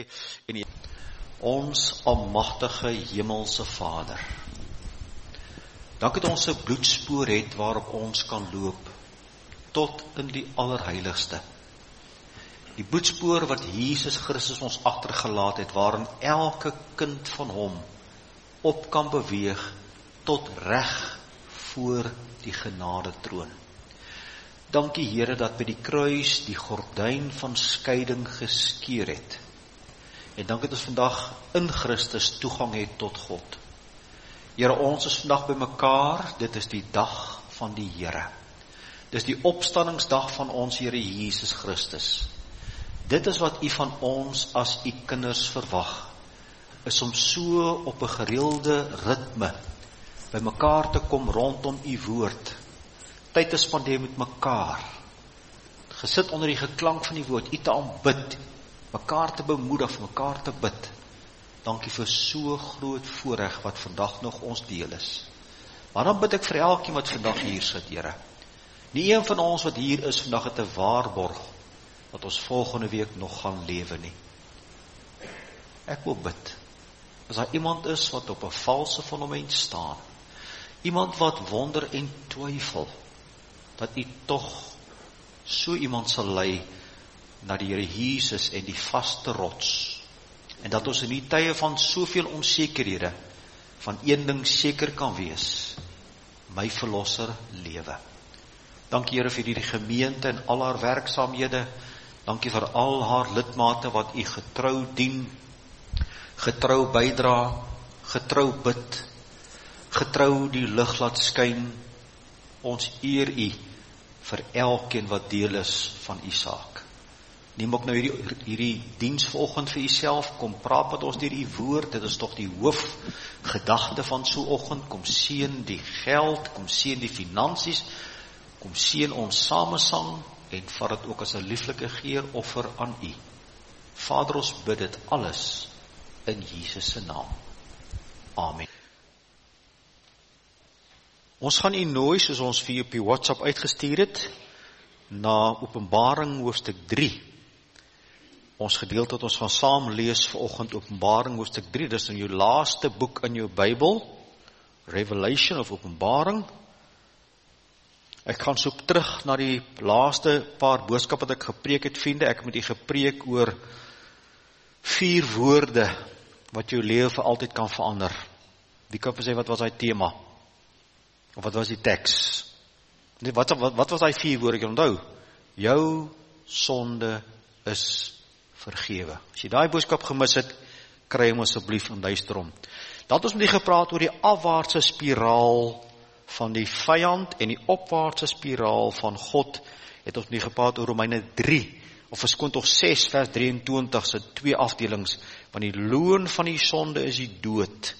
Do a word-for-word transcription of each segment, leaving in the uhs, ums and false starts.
En die, ons almagtige hemelse Vader, dank dat ons 'n bloedspoor het waarop ons kan loop tot in die allerheiligste. Die bloedspoor wat Jesus Christus ons agtergelaat het, waarin elke kind van hom op kan beweeg tot reg voor die genade troon. Dankie Here dat by die kruis die gordyn van skeiding geskeur het. En dank dat ons vandag in Christus toegang het tot God. Here, ons is vandag by mekaar, dit is die dag van die Here. Dis die opstandingsdag van ons Here Jesus Christus. Dit is wat U van ons as U kinders verwag, is om so op 'n gereelde ritme by mekaar te kom rondom U woord, tyd te spandeer met mekaar, gesit onder die geklank van die woord, U te aanbid, mekaar te bemoedig, vir mekaar te bid. Dankie vir so groot voorreg wat vandag nog ons deel is. Maar dan bid ek vir elkeen wat vandag hier sit, Here. Nie een van ons wat hier is vandag het 'n waarborg dat ons volgende week nog gaan lewe nie. Ek wil bid, as daar iemand is wat op 'n valse fundament staan, iemand wat wonder en twyfel, dat U tog so iemand sal lei na die Here Jesus en die vaste rots, en dat ons in die tye van soveel onsekerhede van een ding seker kan wees, my verlosser lewe. Dankie Here vir hierdie gemeente en al haar werksaamhede. Dankie vir al haar lidmate wat U getrou dien, getrou bydra, getrou bid, getrou die lig laat skyn. Ons eer U vir elkeen wat deel is van U saak. Neem ook nou hierdie, hierdie diens vanoggend vir Uself, kom praat met ons deur U woord, dit is tog die hoofgedagte van so oggend, kom seën die geld, kom seën die finansies, kom seën ons samesang, en vat dit ook as 'n lieflike geeroffer aan U. Vader, ons bid dit alles in Jesus se naam. Amen. Ons gaan U nooi, soos ons vir U op die WhatsApp uitgestuur het, na Openbaring hoofstuk drie. Ons gedeelte wat ons gaan saam lees vanoggend, Openbaring hoofstuk drie, dis in jou laaste boek in jou Bybel, Revelation of Openbaring. Ek gaan soek terug na die laaste paar boodskappe wat ek gepreek het, vriende. Ek het met U gepreek oor vier woorde wat jou lewe vir altyd kan verander. Wie kan sê wat was daai tema? Of wat was die teks? Wat, wat, wat was daai vier woorde? Ek onthou, jou sonde is vergewe. As jy daai boodskap gemis het, kry hom asseblief in duister om. Dan het ons met U gepraat oor die afwaartse spiraal van die vyand en die opwaartse spiraal van God. Het ons met U gepraat oor Romeine drie, of verskoon tog ses vers drieëntwintig, se twee afdelings, want die loon van die sonde is die dood,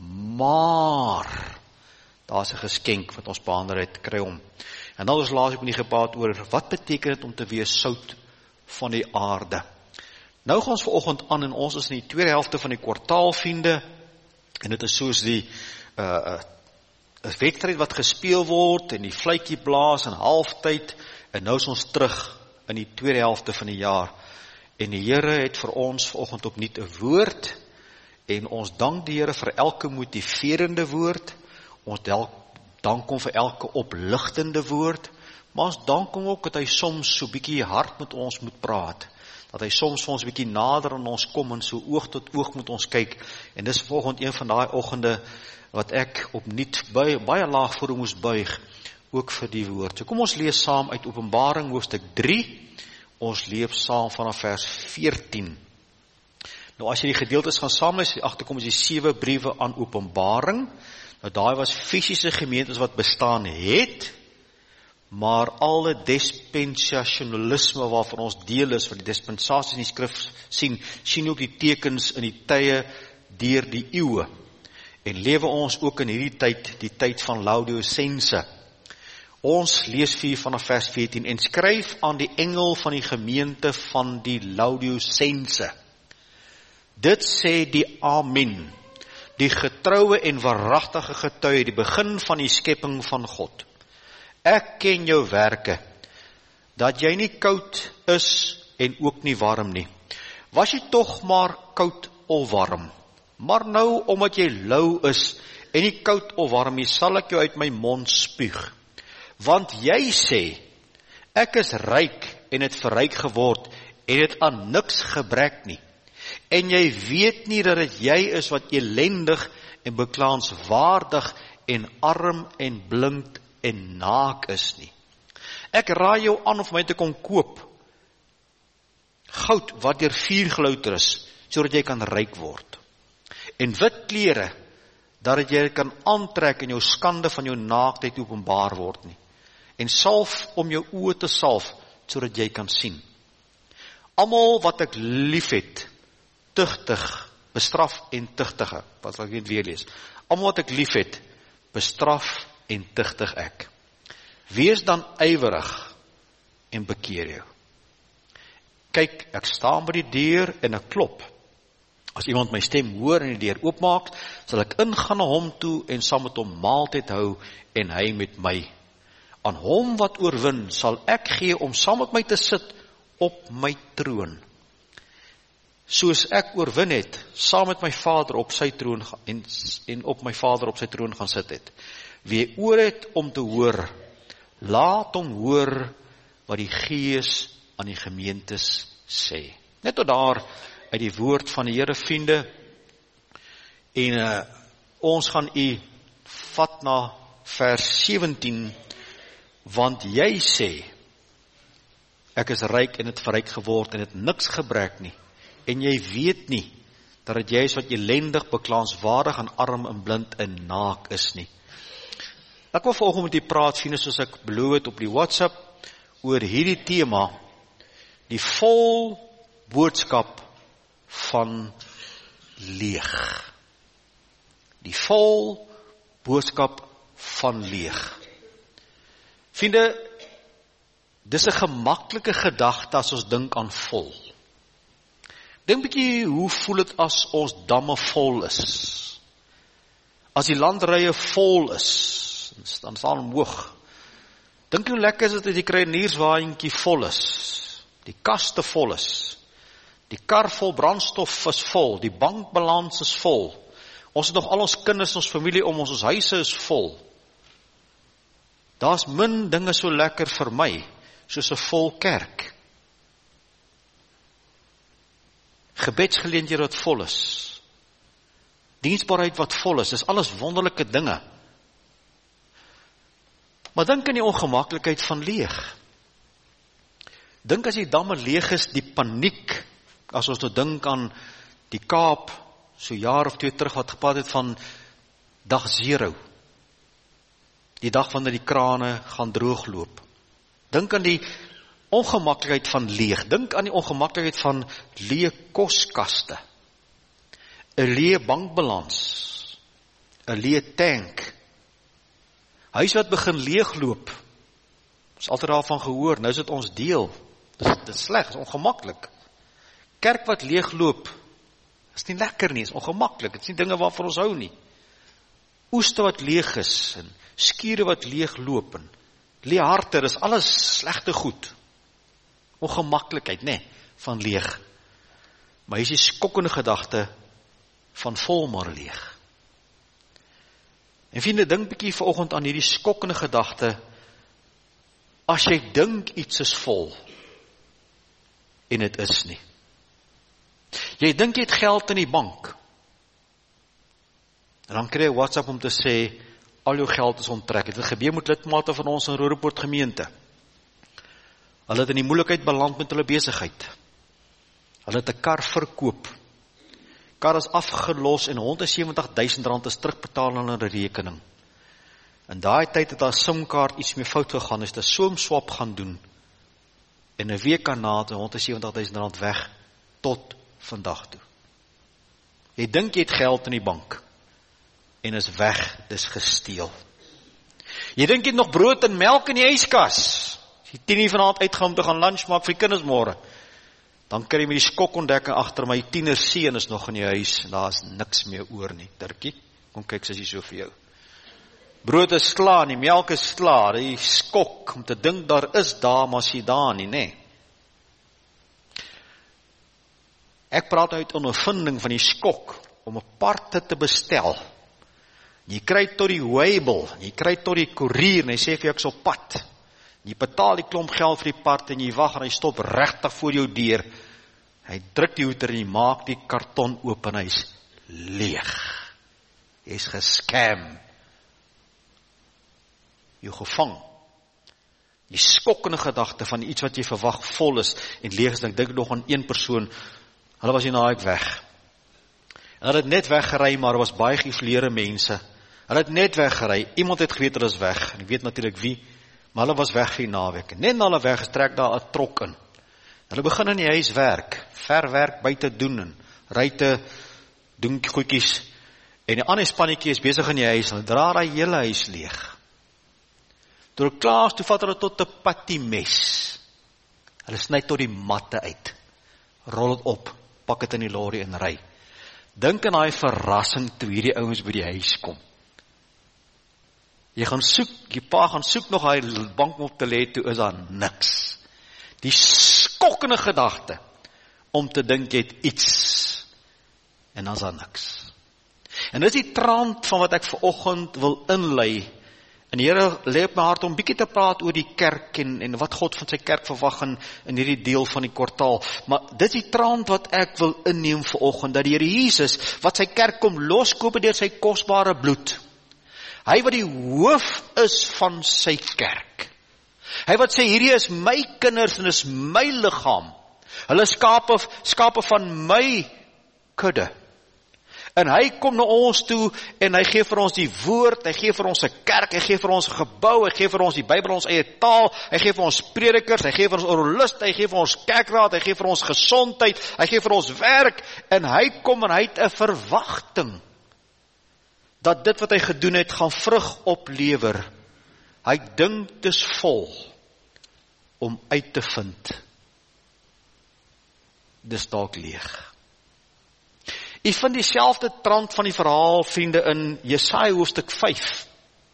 maar daar is 'n geskenk wat ons behandel het, kry hom. En dan ons laas ook met U gepraat oor, wat beteken dit om te wees sout van die aarde? Nou gaan ons vanoggend aan, en ons is in die tweede helfte van die kwartaal, vriende, en dit is soos die uh, 'n wedstryd wat gespeel word, en die fluitjie blaas in halftyd, en nou is ons terug in die tweede helfte van die jaar, en die Here het vir ons vanoggend opnuut 'n woord, en ons dank die Here vir elke motiverende woord, ons dank hom vir elke opligtende woord, maar ons dank hom ook dat hy soms so bietjie hard met ons moet praat, dat hy soms vir ons bietjie nader aan ons kom, en so oog tot oog met ons kyk, en dis vanoggend een van daai oggende, wat ek opnuut baie, baie laag voor hom moes buig, ook vir die woord. So kom ons lees saam uit Openbaring hoofstuk drie, ons lees saam vanaf vers veertien. Nou as jy die gedeeltes gaan saamlees, agterkom is die sewe briewe aan Openbaring. Nou daai was fisiese gemeentes wat bestaan het, maar alle dispensationalisme waarvan ons deel is, wat die dispensasies in die skrif sien, sien ook die tekens in die tye deur die eeue. En lewe ons ook in hierdie tyd, die tyd van Laodicense. Ons lees vir vanaf vers veertien, en skryf aan die engel van die gemeente van die Laodicense. Dit sê die Amen, die getroue en waaragtige getuie, die begin van die skepping van God. Ek ken jou werke, dat jy nie koud is en ook nie warm nie. was jy tog maar koud of warm. Maar nou, omdat jy lou is, en nie koud of warm nie, sal ek jou uit my mond spuug. Want jy sê, ek is ryk en het verryk geword, en het aan niks gebrek nie. En jy weet nie dat het jy is wat elendig en beklaanswaardig en arm en blind en naak is nie. Ek raai jou aan om vir my te kom koop goud wat deur vuur gelouter is, sodat jy kan ryk word. En wit klere, dat jy kan aantrek en jou skande van jou naaktheid openbaar word nie. En salf om jou oë te salf, sodat jy kan sien. Almal wat ek lief het, tugtig, bestraf en tugtige, wat sal ek net weer lees. Almal wat ek lief het, bestraf en tugtig ek. Wees dan ywerig en bekeer jou. Kyk, ek staan by die deur en ek klop. As iemand my stem hoor en die deur oopmaak, sal ek ingaan na hom toe en saam met hom maaltyd hou en hy met my. Aan hom wat oorwin, sal ek gee om saam met my te sit op my troon. Soos ek oorwin het, saam met my Vader op sy troon en, en op my Vader op sy troon gaan sit het. Wie oor het om te hoor, laat hom hoor wat die Gees aan die gemeentes sê. Net tot daar uit die woord van die Here, vriende, en uh, ons gaan u vat na vers sewentien, want jy sê, ek is ryk en het verryk geword en het niks gebrek nie, en jy weet nie, dat het jy is wat elendig, beklaanswaardig en arm en blind en naak is nie. Ek wil vanoggend met u praat, vriende, soos ek beloof het op die WhatsApp, oor hierdie tema, die vol boodskap van leeg. Die vol boodskap van leeg. Vriende, dis 'n gemaklike gedagte as ons dink aan vol. Dink bietjie, hoe voel dit as ons damme vol is? As die landrye vol is, dan staan hom hoog. Dink hoe lekker is dit as die kruienierswaaientjie vol is, die kaste vol is, die kar vol brandstof is vol, die bankbalans is vol, ons het nog al ons kinders, ons familie om ons, ons huise is vol. Daar's min dinge so lekker vir my, soos 'n vol kerk. Gebedsgeleenthede wat vol is, diensbaarheid wat vol is, is alles wonderlike dinge. Maar dink aan die ongemaklikheid van leeg. Dink as die damme leeg is, die paniek, as ons nou dink aan die Kaap, so jaar of twee terug wat gepraat het van dag zero. Die dag wanneer die krane gaan droogloop. Dink aan die ongemaklikheid van leeg. Dink aan die ongemaklikheid van leë koskaste. 'n Leë bankbalans. 'n Leë tank. Huis wat begin leegloop. Ons altyd daarvan gehoor, nou is dit ons deel. Dit is, dit is sleg, dit is ongemaklik. Kerk wat leegloop, is nie lekker nie, is ongemaklik. Dit is nie dinge waarvan ons hou nie. Oeste wat leeg is, en skure wat leegloop, en leë harte, is alles slegte goed. Ongemaklikheid, nee, van leeg. Maar hier is die skokkende gedagte van vol maar leeg. En vriende, dink bietjie vanoggend aan hierdie skokkende gedagte, as jy dink iets is vol, en het is nie. Jy dink jy het geld in die bank, en dan kry jy WhatsApp om te sê, al jou geld is onttrek. Het het gebeur met lidmate van ons in Roodepoort gemeente. Hulle het in die moeilikheid beland met hulle besigheid. Hulle het 'n kar verkoop. Kar is afgelos en honderdsewentig duisend rand is terugbetaal aan hulle rekening. In daai tyd het haar simkaart iets meer fout gegaan, is dit so 'n swap gaan doen. En 'n week daarna het honderdsewentig duisend rand weg tot vandag toe. Jy dink jy het geld in die bank en is weg, dis gesteel. Jy dink jy het nog brood en melk in die yskas. As jy tien uur vanaand uitgaan om te gaan lunch maak vir die kinders môre, dan kry jy met die skokontdekking agter my tiener seun is nog in die huis en daar is niks meer oor nie. Dirkie, kom kyk sussie so vir jou. Brood is klaar, die melk is klaar, die skok om te dink daar is daar, maar as jy daar nie, nê. Ek praat uit ondervinding van die skok, om aparte te bestel. Jy kry tot die weibel, jy kry tot die koerier, en hy sê vir jou, ek is op pad. Jy betaal die klomp geld vir die pad, en jy wag, en hy stop regtig voor jou deur. Hy druk die hoeter, en hy maak die karton oop, en hy is leeg. Hy is gescam. Jy gevang. Die skokkende gedagte van iets wat jy verwag vol is, en leeg is, en ek dink nog aan een persoon, hulle was hier na ek weg. En hulle het net weggery, maar was baie geïsoleerde mense. Hulle het net weggery, iemand het geweet hulle is weg, en ek weet natuurlik wie, maar hulle was weg vir die naweek. Net na hulle weg, trek daar 'n trok in. Hulle begin in die huis werk, ver werk buite doen, en ry te doen goedjies, en die ander spannetjie is besig in die huis, hulle dra daai hele huis leeg. Toe hulle klaar is, toe vat hulle tot 'n patiemes. Hulle sny tot die matte uit, rol het op, pak het in die lorry en ry. Dink aan daai verrassing toe hierdie ouens by die huis kom. Jy gaan soek, jy pa gaan soek nog hy bank op te lê, toe is daar niks. Die skokkende gedagte, om te dink jy het iets, en dan is daar niks. En dit is die trant van wat ek vanoggend wil inlei, en die Here lê op my hart om bietjie te praat oor die kerk, en, en wat God van sy kerk verwag in, in hierdie deel van die kwartaal. Maar dit is die trant wat ek wil inneem vanoggend, dat die Here Jesus, wat sy kerk kom loskoop deur sy kosbare bloed, hy wat die hoof is van sy kerk. Hy wat sê, hierdie is my kinders en is my liggaam. Hulle skape, skape van my kudde. En hy kom na ons toe en hy gee vir ons die woord, hy gee vir ons 'n kerk, hy gee vir ons 'n gebou, hy gee vir ons die Bybel ons eie taal, hy gee vir ons predikers, hy gee vir ons oraliste, hy gee vir ons kerkraad, hy gee vir ons gesondheid, hy gee vir ons werk, en hy kom en hy het 'n verwagting dat dit wat hy gedoen het, gaan vrug oplewer. Hy dink dis vol om uit te vind. Dis dalk leeg. Jy vind dieselfde trant van die verhaal, vriende, in Jesaja hoofstuk vyf.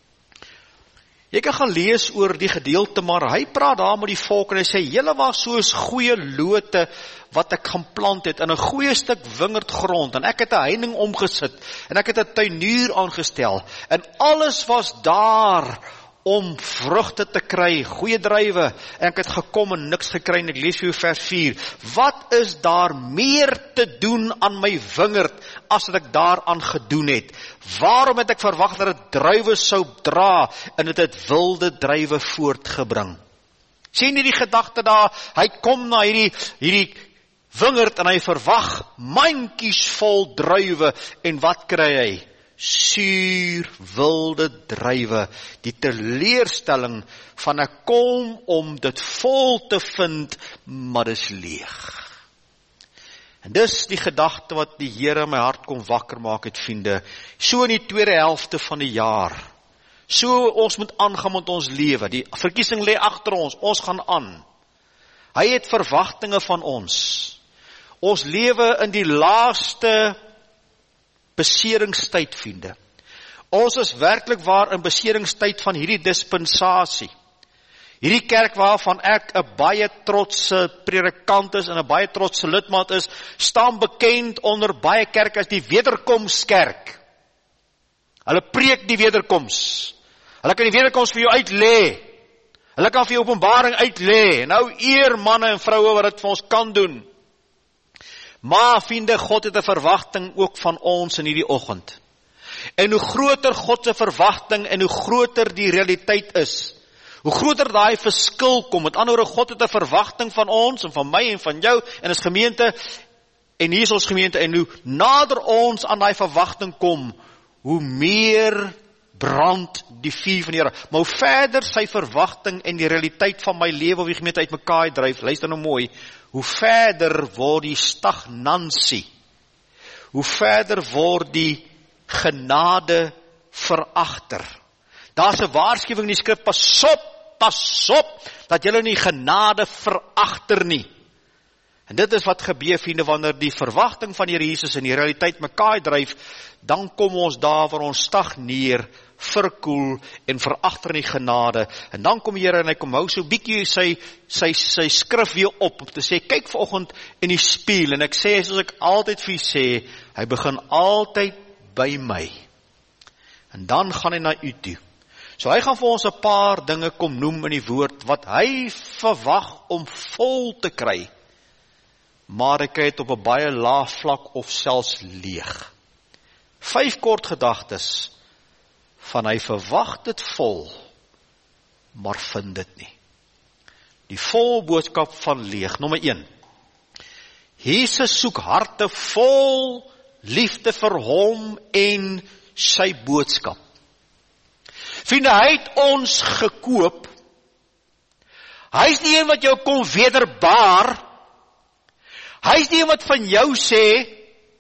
Jy kan gaan lees oor die gedeelte, maar hy praat daar met die volk en hy sê, julle was soos goeie lote wat ek gaan plant het, in 'n goeie stuk wingerdgrond, en ek het 'n heining omgesit, en ek het 'n tuinier aangestel, en alles was daar om vrugte te kry, goeie druiwe, en ek het gekom en niks gekry, en ek lees vir jou vers vier, wat is daar meer te doen aan my wingerd, as wat ek daaraan gedoen het? Waarom het ek verwag dat dit druiwe sou dra, en het het wilde druiwe voortgebring? Sien jy die gedagte daar, hy kom na hierdie, hierdie wingerd, en hy verwag mandjies vol druiwe, en wat kry hy? Suur, wilde druiwe, die teleurstelling van ek kom om dit vol te vind, maar dis leeg. En dis die gedagte wat die Here my hart kom wakker maak het, vriende, so in die tweede helfte van die jaar, so ons moet aangaan met ons lewe, die verkiesing lê agter ons, ons gaan aan. Hy het verwagtinge van ons. Ons lewe in die laaste beseringstyd, vriende. Ons is werklik waar in beseringstyd van hierdie dispensasie. Hierdie kerk waarvan ek 'n baie trotse predikant is en 'n baie trotse lidmaat is, staan bekend onder baie kerke as die wederkomskerk. Hulle preek die wederkoms. Hulle kan die wederkoms vir jou uitlê. Hulle kan vir jou openbaring uitlê. Nou eer manne en vroue wat dit vir ons kan doen. Maar, vriende, God het 'n verwagting ook van ons in hierdie oggend. En hoe groter God se verwagting en hoe groter die realiteit is, hoe groter daai verskil kom, met ander woorde, God het 'n verwagting van ons en van my en van jou en ons gemeente, en hier is ons gemeente, en hoe nader ons aan daai verwagting kom, hoe meer brand die vuur van die Here. Maar hoe verder sy verwagting en die realiteit van my lewe of die gemeente uitmekaar dryf, luister nou mooi, hoe verder word die stagnansie, hoe verder word die genade veragter. Daar's 'n waarskuwing in die skrif, pas op, pas op, dat julle nie genade veragter nie. En dit is wat gebeur, vriende, wanneer die verwagting van die Here Jesus in die realiteit mekaar dryf, dan kom ons daar waar ons stagneer, verkoel en veragter in die genade. En dan kom die Here en hy kom hou so bietjie sy, sy, sy skrif weer op, om te sê, kyk vanoggend in die spieël, en ek sê, soos ek altyd vir u sê, hy begin altyd by my. En dan gaan hy na u toe. So hy gaan vir ons 'n paar dinge kom noem in die woord, wat hy verwag om vol te kry, maar ek het op 'n baie laag vlak of selfs leeg. Vyf kort gedagtes, van hy verwag dit vol, maar vind dit nie. Die vol boodskap van leeg, nommer een. Jesus soek harte vol liefde vir hom en sy boodskap. Vriende, hy het ons gekoop. Hy is nie een wat jou kom wederbaar. Hy is nie een wat van jou sê,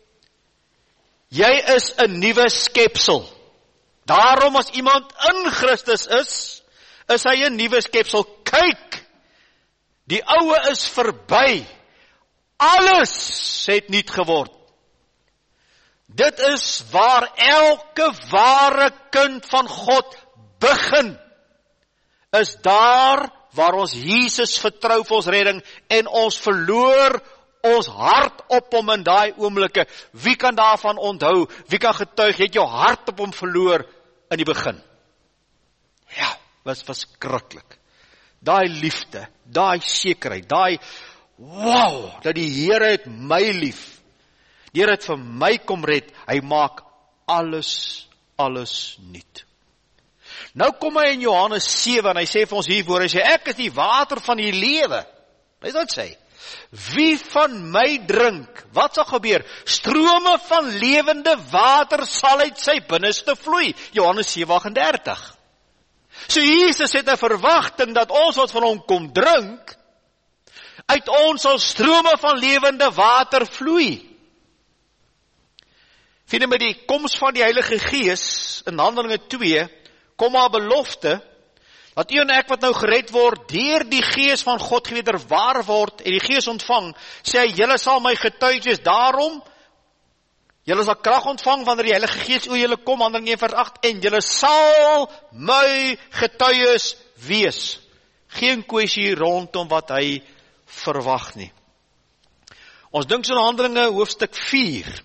jy is 'n nuwe skepsel. Daarom as iemand in Christus is, is hy 'n nuwe skepsel. Kyk, die oue is verby. Alles het nuut geword. Dit is waar elke ware kind van God begin. Is daar waar ons Jesus vertrou vir ons redding en ons verloor ons hart op hom in daai oomblikke. Wie kan daarvan onthou? Wie kan getuig, jy het jou hart op hom verloor in die begin? Ja, was verskriklik. Daai liefde, daai sekerheid, daai wow, dat die Here het my lief. Die Here het vir my kom red. Hy maak alles, alles nuut. Nou kom hy in Johannes sewe en hy sê vir ons hiervoor, hy sê, ek is die water van die lewe. Hy wat sê, wie van my drink, wat sal gebeur? Strome van lewende water sal uit sy binneste vloei. Johannes sewe agt en dertig. So Jesus het 'n verwagting dat ons wat van hom kom drink, uit ons sal strome van lewende water vloei. Vriende, met die koms van die Heilige Gees in Handelinge twee, kom maar belofte, dat u en ek wat nou gered word, deur die Gees van God gewederwaar word, en die Gees ontvang, sê hy, julle sal my getuies wees, daarom, julle sal krag ontvang, wanneer die Heilige Gees oor julle kom, Handelinge een vers agt, en julle sal my getuies wees. Geen kwessie rondom wat hy verwag nie. Ons dink so in Handelinge hoofstuk vier,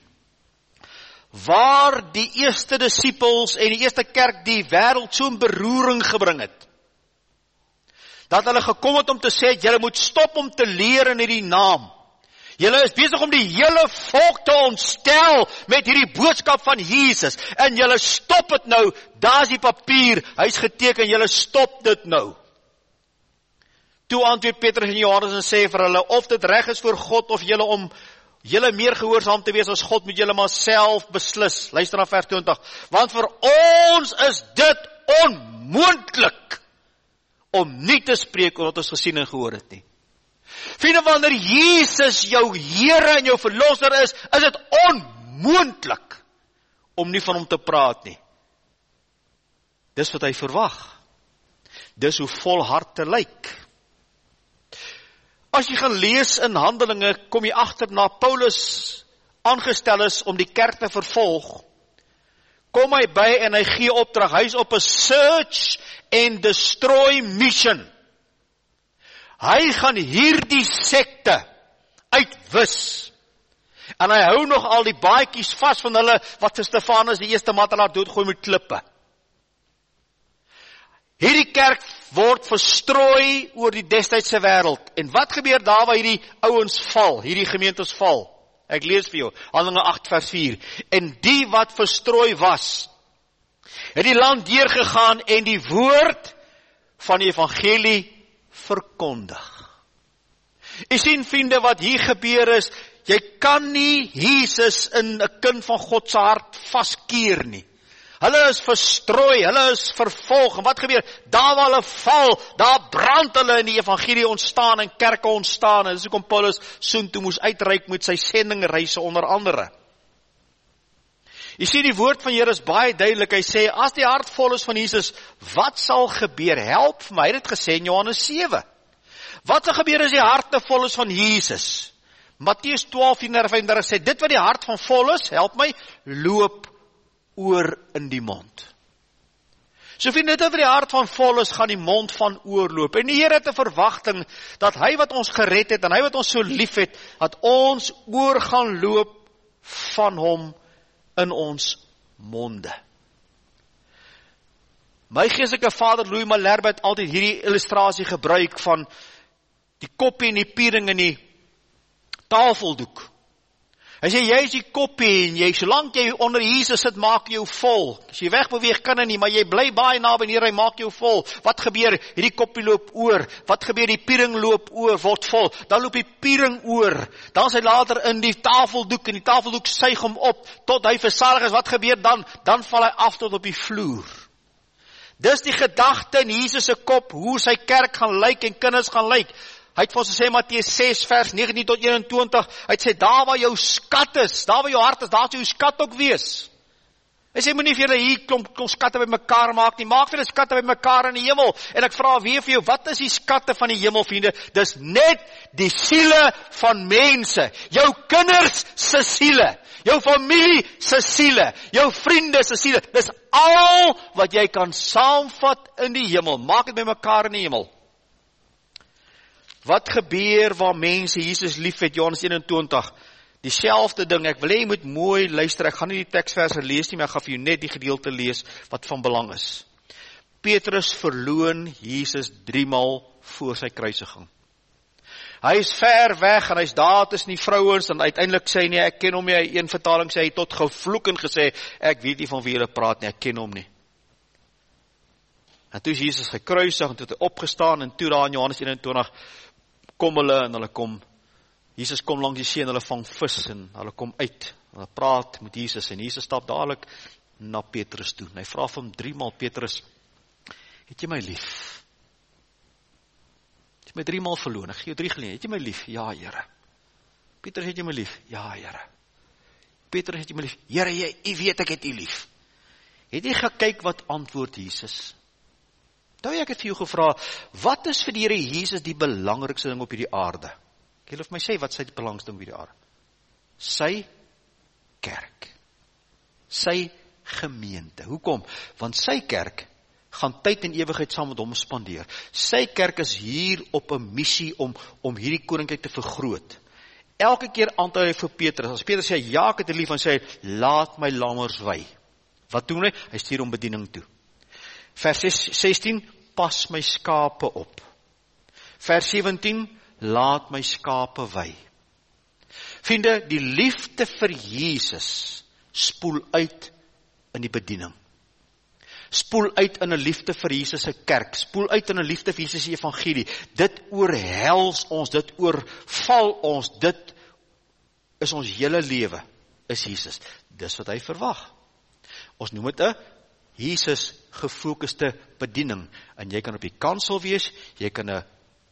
waar die eerste disippels en die eerste kerk die wêreld so in beroering gebring het. Dat hulle gekom het om te sê, julle moet stop om te leer in hierdie naam. Julle is besig om die hele volk te ontstel met hierdie boodskap van Jesus. En julle stop dit nou, daar is die papier, hy is geteken, julle stop dit nou. Toe antwoord Petrus en Johannes en sê vir hulle, of dit reg is voor God, of julle om julle meer gehoorsaam te wees as God, moet julle maar self beslis. Luister na vers twintig. Want vir ons is dit onmoontlik om nie te spreek oor wat ons gesien en gehoor het nie. Vriende, wanneer Jesus jou Here en jou Verlosser is, is dit onmoontlik om nie van hom te praat nie. Dis wat hy verwag. Dis hoe vol harte lyk. As jy gaan lees in Handelinge, kom jy agter na Paulus aangestel is om die kerk te vervolg. Kom hy by en hy gee opdrag. Hy is op 'n search and destroy mission. Hy gaan hierdie sekte uitwis. En hy hou nog al die baadjies vas van hulle wat vir Stefanus die eerste matelaar doodgooi met klippe. Hierdie kerk word verstrooi oor die destydse wêreld. En wat gebeur daar waar hierdie ouens val, hierdie gemeentes val? Ek lees vir jou, Handelinge agt vers vier. En die wat verstrooi was, het die land deurgegaan en die woord van die evangelie verkondig. Jy sien, vriende, wat hier gebeur is, jy kan nie Jesus in 'n kind van God se hart vaskeer nie. Hulle is verstrooi, hulle is vervolg. En wat gebeur? Daar waar hulle val, daar brand hulle in die evangelie ontstaan en kerke ontstaan. En dis hoekom Paulus soontoe moes uitreik met sy sendingreise onder andere. Jy sien, die woord van Here is baie duidelik. Hy sê, as die hart vol is van Jesus, wat sal gebeur? Help vir my, hy het dit gesê in Johannes sewe. Wat sal gebeur as die hart te vol is van Jesus? Matteus twaalf vyf sê, dit wat die hart van vol is, help my, loop oor in die mond. So wie net oor die hart van vol is, gaan die mond van oorloop. En die Here het 'n verwagting, dat hy wat ons gered het, en hy wat ons so lief het, dat ons oor gaan loop van hom in ons monde. My geestelike vader, Louis Malherbe, het altyd hierdie illustrasie gebruik van die koppie en die piering in die tafeldoek. Hy sê, jy is die koppie en jy, solank jy onder Jesus sit, maak jou vol. As jy wegbeweeg, kan hy nie, maar jy bly baie naby en hy maak jou vol. Wat gebeur? Hierdie koppie loop oor. Wat gebeur? Die piering loop oor, word vol. Dan loop die piering oor. Dan is hy later in die tafeldoek en die tafeldoek suig hom op, tot hy versadig is. Wat gebeur dan? Dan val hy af tot op die vloer. Dis die gedagte in Jesus se kop, hoe sy kerk gaan lyk en kinders gaan lyk. Hy het vir ons gesê, Matteus ses vers negentien tot eenentwintig, hy het sê, daar waar jou skat is, daar waar jou hart is, daar sal jou skat ook wees. Hy sê, moet nie vir julle hier klomp, klomp skatte by mekaar maak nie, maak vir julle skatte by mekaar in die hemel. En ek vra weer vir jou, wat is die skatte van die hemel, vriende? Dis net die siele van mense, jou kinders se siele, jou familie se siele, jou vriende se siele. Dis al wat jy kan saamvat in die hemel. Maak dit by mekaar in die hemel. Wat gebeur waar mense Jesus lief het, Johannes eenentwintig, dieselfde ding, ek wil hê jy moet mooi luister, ek gaan nie die teksverse lees nie, maar ek gaan vir jou net die gedeelte lees, wat van belang is. Petrus verloon Jesus driemaal voor sy kruisiging. Hy is ver weg, en hy is daar tussen die vrouens, en uiteindelik sê hy nie, ek ken hom nie, een vertaling sê hy tot gevloek en gesê, ek weet nie van wie hulle praat nie, ek ken hom nie. En toe is Jesus gekruisig, en toe het hy opgestaan, en toe daar in Johannes eenentwintig, kom hulle, en hulle kom, Jesus kom langs die see, en hulle vang vis, en hulle kom uit, en hulle praat met Jesus, en Jesus stap dadelijk na Petrus toe, en hy vraag vir hom driemaal, Petrus, het jy my lief? Het jy my driemaal verloon, ek gee jou drie geleenthede, het jy my lief? Ja, Here. Petrus, het jy my lief? Ja, Here. Petrus, het jy my lief? Here, jy, jy weet ek het jy lief. Het jy gekyk wat antwoord Jesus? Nou ek het vir jou gevra, wat is vir die Here Jesus die belangrikste ding op hierdie aarde? Jy wil vir my sê, wat is sy die belangrikste ding op hierdie aarde? Sy kerk. Sy gemeente. Hoekom? Want sy kerk gaan tyd en ewigheid saam met hom spandeer. Sy kerk is hier op 'n missie om, om hierdie koninkryk te vergroot. Elke keer antwoord hy vir Petrus, as Petrus sê, ja, ek het dit lief, en sê, laat my lammers wy. Wat doen hy? Hy stuur hom bediening toe. Vers sestien, pas my skape op. Vers sewentien, laat my skape wy. Vriende, die liefde vir Jesus spoel uit in die bediening. Spoel uit in 'n liefde vir Jesus se kerk, spoel uit in 'n liefde vir Jesus se evangelie. Dit oorhels ons, dit oorval ons, dit is ons hele lewe, is Jesus. Dis wat hy verwag. Ons noem dit 'n Jesus gefokuste bediening, en jy kan op die kansel wees, jy kan 'n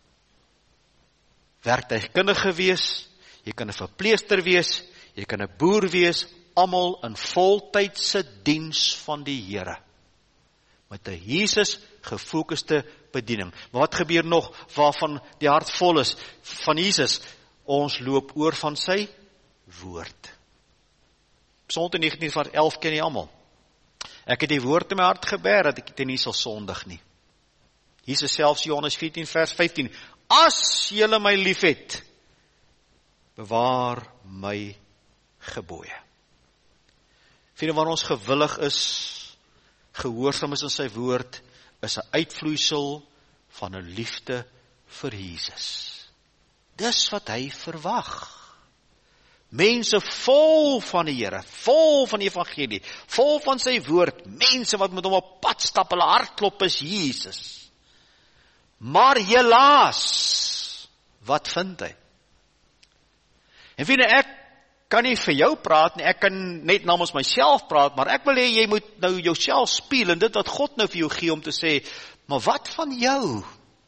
werktuigkundige wees, jy kan 'n verpleegster wees, jy kan 'n boer wees, almal in voltydse diens van die Here, met 'n Jesus gefokuste bediening. Maar wat gebeur nog, waarvan die hart vol is, van Jesus? Ons loop oor van sy woord. Psalm negentien vers elf ken jy almal. Ek het die woord in my hart gebeer, dat ek dit nie sal sondig nie. Jesus selfs, Johannes veertien vers vyftien, as julle my lief het, bewaar my gebooie. Vriende, waar ons gewillig is, gehoorsaam is in sy woord, is 'n uitvloeisel van 'n liefde vir Jesus. Dis wat hy verwag. Mense vol van die Here, vol van die evangelie, vol van sy woord, mense wat met hom op pad stap, hulle hartklop is Jesus. Maar helaas, wat vind hy? En vriende, ek kan nie vir jou praat nie, ek kan net namens myself praat, maar ek wil hê jy moet nou jouself speel, en dit wat God nou vir jou gee om te sê, maar wat van jou?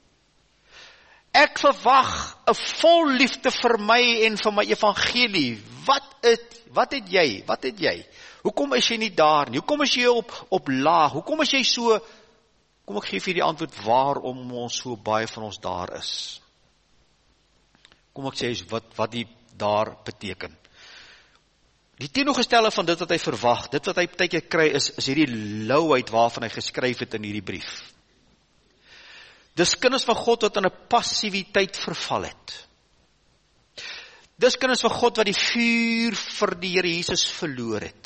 Ek verwag 'n vol liefde vir my en vir my evangelie. Wat het, wat het jy? Wat het jy? Hoekom is jy nie daar nie? Hoekom is jy op, op laag? Hoekom is jy so, kom ek gee vir die antwoord waarom ons so baie van ons daar is. Kom ek sê wat, wat die daar beteken. Die teenoorgestelde van dit wat hy verwag, dit wat hy partykeer kry, is, is hierdie louheid waarvan hy geskryf het in hierdie brief. Dis kinders van God wat in 'n passiwiteit verval het. Dis kinders van God wat die vuur vir die Here Jesus verloor het.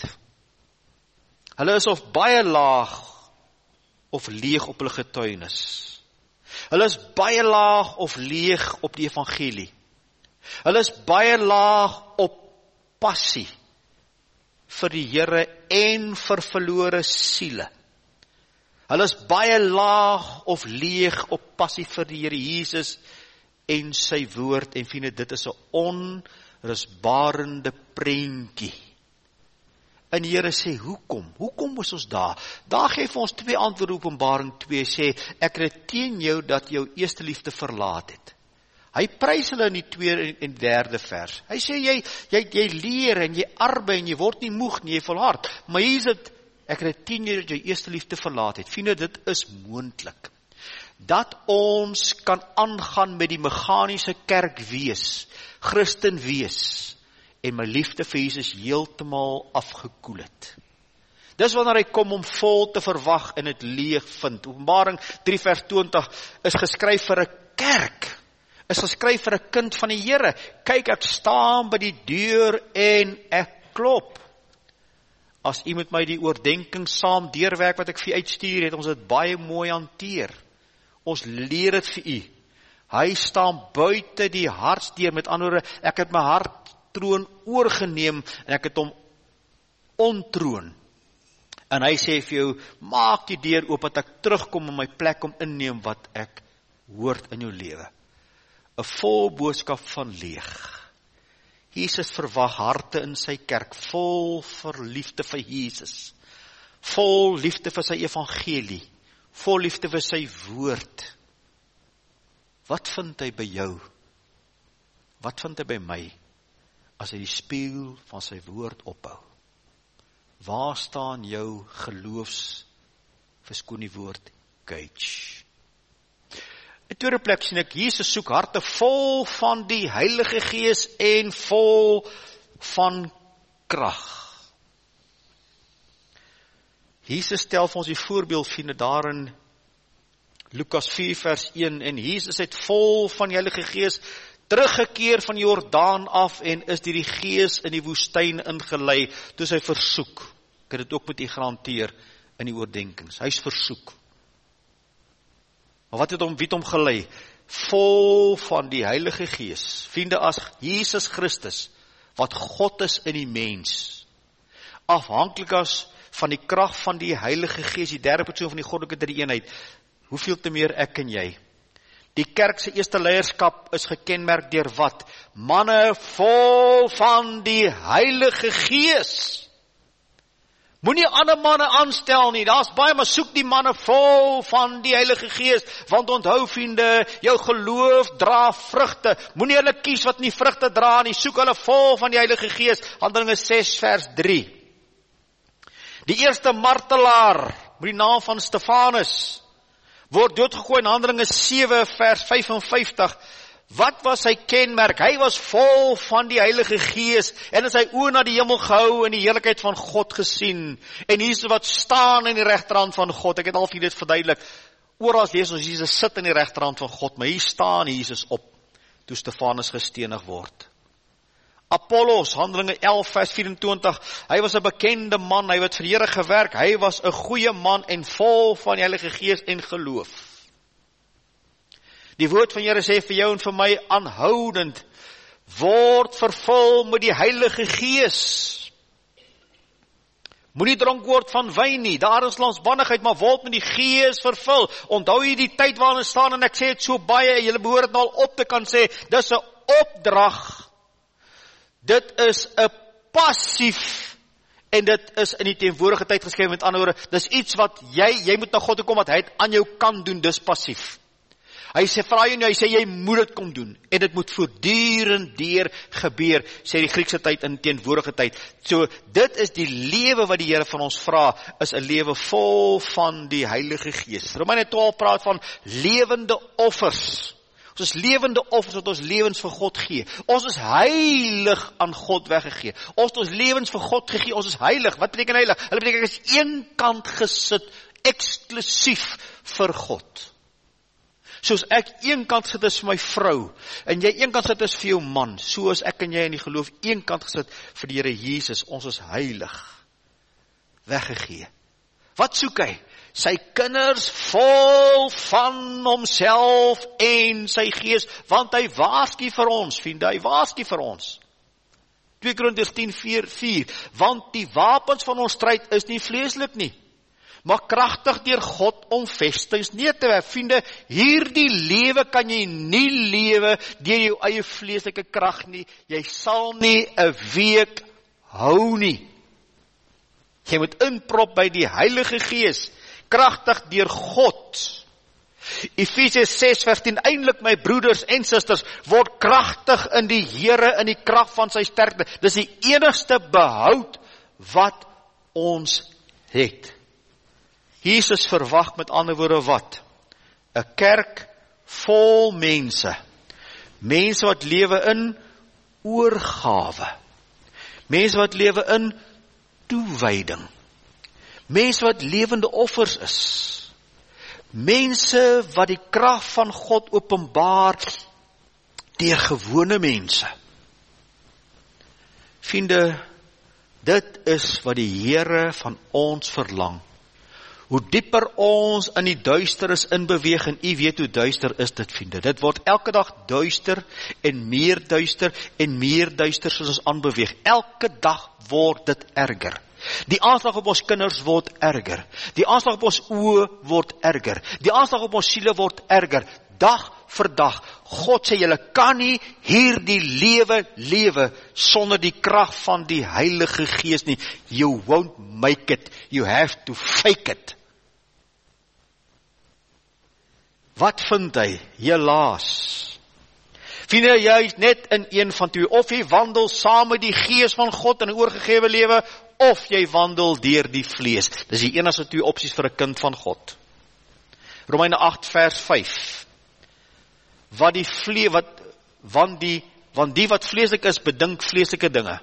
Hulle is of baie laag of leeg op hulle getuienis. Hulle is baie laag of leeg op die evangelie. Hulle is baie laag op passie vir die Here en vir verlore siele. Hulle is baie laag of leeg op passie vir die Here Jesus en sy woord, en vriende, dit is 'n onrusbarende prentjie. En die Here sê, hoekom? Hoekom is ons daar? Daar gee vir ons twee antwoorde. Openbaring twee sê, ek het teen jou dat jou eerste liefde verlaat het. Hy prys hulle in die tweede en derde vers. Hy sê, jy, jy, jy leer en jy arbei en jy word nie moeg nie, jy volhard. Maar hier is dit, ek het teen jou dat jou eerste liefde verlaat het. Vriende, dit is moontlik. Dat ons kan aangaan met die meganiese kerk wees, Christen wees, en my liefde vir Jesus heeltemal afgekoel het. Dis wanneer hy kom om vol te verwag en het leeg vind. Openbaring drie vers twintig is geskryf vir 'n kerk, is geskryf vir 'n kind van die Here. Kyk, ek staan by die deur en ek klop. As u met my die oordenking saam deurwerk wat ek vir u uitstuur, het ons dit baie mooi hanteer. Ons leer dit vir u. Hy staan buite die hartsdeur, met ander woorde, ek het my harttroon oorgeneem en ek het hom ontroon. En hy sê vir jou, maak die deur oop dat ek terugkom en my plek om inneem wat ek hoort in jou lewe. 'n Vol boodskap van leeg. Jesus verwag harte in sy kerk, vol vir liefde vir Jesus, vol liefde vir sy evangelie, vol liefde vir sy woord. Wat vind hy by jou? Wat vind hy by my, as hy die spieël van sy woord ophou? Waar staan jou geloofs, verskoon die woord, gauge? In tweede plek sien ek, Jesus soek harte vol van die Heilige Gees en vol van krag. Jesus stel vir ons die voorbeeld, vriende, daar in Lukas vier vers een, en Jesus het vol van die Heilige Gees teruggekeer van Jordaan af en is deur die Gees in die woestyn ingelei, toe hy versoek. Ek het dit ook met u gehanteer in die oordenkings. Hy is versoek. Maar wat het hom, wie het hom gelei? Vol van die Heilige Gees. Vriende, as Jesus Christus, wat God is in die mens, afhanklik as van die krag van die Heilige Gees, die derde persoon van die goddelike drie-eenheid, hoeveel te meer ek en jy? Die kerk se eerste leierskap is gekenmerk deur wat? Manne vol van die Heilige Gees. Moenie ander manne aanstel nie, daar's baie, maar soek die manne vol van die Heilige Gees, want onthou, vriende, jou geloof dra vrugte. Moenie hulle kies wat nie vrugte dra nie, soek hulle vol van die Heilige Gees. Handelinge ses vers drie. Die eerste martelaar, met die naam van Stefanus, word doodgegooi in Handelinge sewe vers vyfenvyftig. Wat was sy kenmerk? Hy was vol van die Heilige Gees en het sy oë na die hemel gehou en die heerlikheid van God gesien. En Jesus wat staan in die regterhand van God. Ek het al vir dit verduidelik. Oral lees ons Jesus sit in die regterhand van God, maar hier staan Jesus op toe Stefanus gestenig word. Apollos, Handelinge elf vers vyf-en-twintig, hy was 'n bekende man, hy het vir die Here gewerk, hy was 'n goeie man en vol van die Heilige Gees en geloof. Die woord van die Here sê vir jou en vir my, aanhoudend, word vervul met die Heilige Gees. Moenie dronk word van wyn nie, daar is langsbannigheid, maar word met die Gees vervul. Onthou jy die tyd waarin staan, en ek sê het so baie, julle behoort het nou al op te kan sê, dis 'n opdrag. Dit is 'n passief, en dit is in die teenwoordige tyd geskryf, met ander woorde, dis iets wat jy, jy moet na God toe kom, wat hy het aan jou kan doen, dis passief. Hy sê, vra jou nie, hy sê, jy moet dit kom doen, en dit moet voortdurend deur gebeur, sê die Griekse tyd in teenwoordige tyd. So, dit is die lewe wat die Here van ons vra, is 'n lewe vol van die Heilige Gees. Romeine twaalf praat van lewende offers, Ons is lewende offers wat ons lewens vir God gee. Ons is heilig aan God weggegee. Ons het ons lewens vir God gegee, ons is heilig. Wat beteken heilig? Hulle beteken ek is eenkant gesit, eksklusief vir God. Soos ek eenkant sit is vir my vrou, en jy eenkant sit is vir jou man, so is ek en jy in die geloof eenkant gesit vir die Here Jesus, ons is heilig, weggegee. Wat soek hy? Sy kinders vol van homself en sy gees, want hy waarsku vir ons, vriende, hy waarsku vir ons. twee Korintiërs tien vier, want die wapens van ons stryd is nie vleeslik nie, maar kragtig deur God om vestings neer te werp. Vriende, hierdie lewe kan jy nie lewe deur jou eie vleeslike krag nie. Jy sal nie 'n week hou nie. Jy moet inprop by die Heilige Gees, kragtig deur God. Efesiërs ses vers tien, eintlik my broeders en susters, word kragtig in die Here in die krag van sy sterkte. Dis die enigste behoud wat ons het. Jesus verwag met ander woorde wat? 'n kerk vol mense. Mense wat lewe in oorgawe. Mense wat lewe in toewyding. Mense wat lewende offers is. Mense wat die krag van God openbaar deur gewone mense. Vriende, dit is wat die Here van ons verlang. Hoe dieper ons in die duisternis inbeweeg, en u weet hoe duister is dit, vriende. Dit word elke dag duister en meer duister en meer duister soos ons aanbeweeg. Elke dag word dit erger. Die aanslag op ons kinders word erger. Die aanslag op ons oë word erger. Die aanslag op ons siele word erger. Dag vir dag. God sê, julle kan nie hierdie lewe lewe sonder die krag van die Heilige Gees nie. You won't make it. You have to fake it. Wat vind hy? Helaas. Vriende, jy is net in een van twee. Of jy wandel saam met die Gees van God in 'n oorgegewe lewe, of jy wandel deur die vlees. Dis die enigste twee opsies vir 'n kind van God. Romeine agt vers vyf. Wat die vlees wat want die want die wat vleeslik is, bedink vleeslike dinge.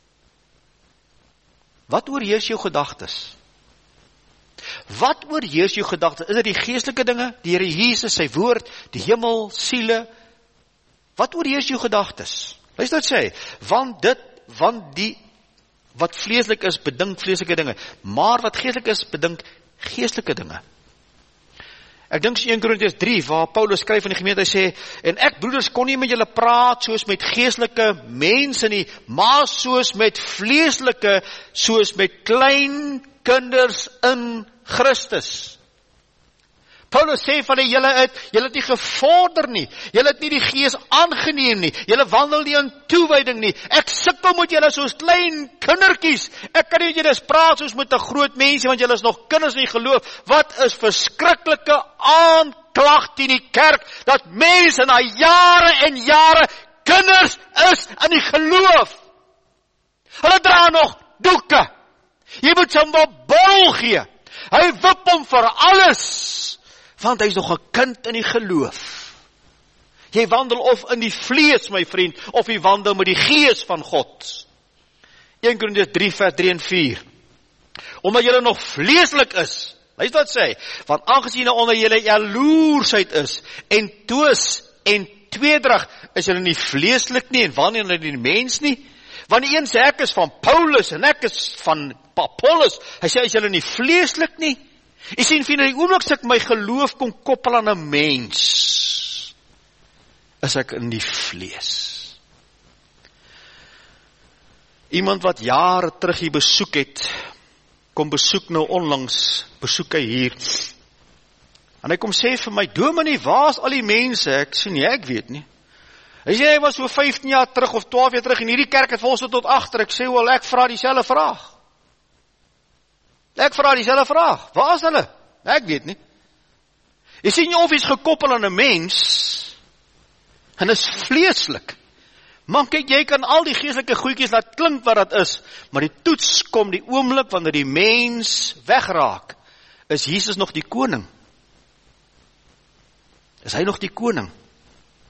Wat oorheers jou gedagtes? Wat oorheers jou gedagtes? Is dit die geestelike dinge, die Here Jesus, sy woord, die hemel, siele? Wat oorheers jou gedagtes? Luister wat sê, want dit, want die wat vleeslik is, bedink vleeslike dinge, maar wat geestelik is, bedink geestelike dinge. Ek dink so een Korintiërs drie, waar Paulus skryf in die gemeente, hy sê, en ek broeders kon nie met julle praat soos met geestelike mense nie, maar soos met vleeslike, soos met klein kinders in Christus. Paulus sê van die, julle het, julle het nie gevorder nie, julle het nie die Gees aangeneem nie, julle wandel nie in toewyding nie, ek sukkel met julle soos klein kindertjies, ek kan nie met julle praat soos met 'n groot mensie, want julle is nog kinders in die geloof. Wat is verskriklike aanklag teen die kerk, dat mense na jare en jare kinders is in die geloof. Hulle dra nog doeke, jy moet hom 'n bol gee, hy wip hom vir alles, want hy is nog 'n kind in die geloof. Jy wandel of in die vlees, my vriend, of jy wandel met die Gees van God. een Korintiërs drie vers drie en vier. Omdat julle nog vleeslik is, luister wat sê, want aangesien onder julle jaloersheid is, en twis en tweedrag, is julle nie vleeslik nie, en wanneer julle die mens nie, want die een sê ek is van Paulus, en ek is van Apollos, hy sê is julle nie vleeslik nie. Jy sien, vriende, die oomblik as ek my geloof kon koppel aan 'n mens, is ek in die vlees. Iemand wat jare terug hier besoek het, kom besoek nou onlangs, besoek hy hier, en hy kom sê vir my, dominee, waar is al die mense? Ek sê nie, ek weet nie. Hy sê, hy was so vyftien jaar terug, of twaalf jaar terug, en hierdie kerk het vol so tot agter. Ek sê, wel, ek vra dieselfde vraag. Ek vra dieselfde vraag, waar is hulle? Ek weet nie. Jy sien jy of iets gekoppel aan 'n mens, en is vleeslik. Man, kyk, jy kan al die geestelike goedjies laat klink wat dat is, maar die toets kom die oomblik, wanneer die mens wegraak, is Jesus nog die koning? Is hy nog die koning?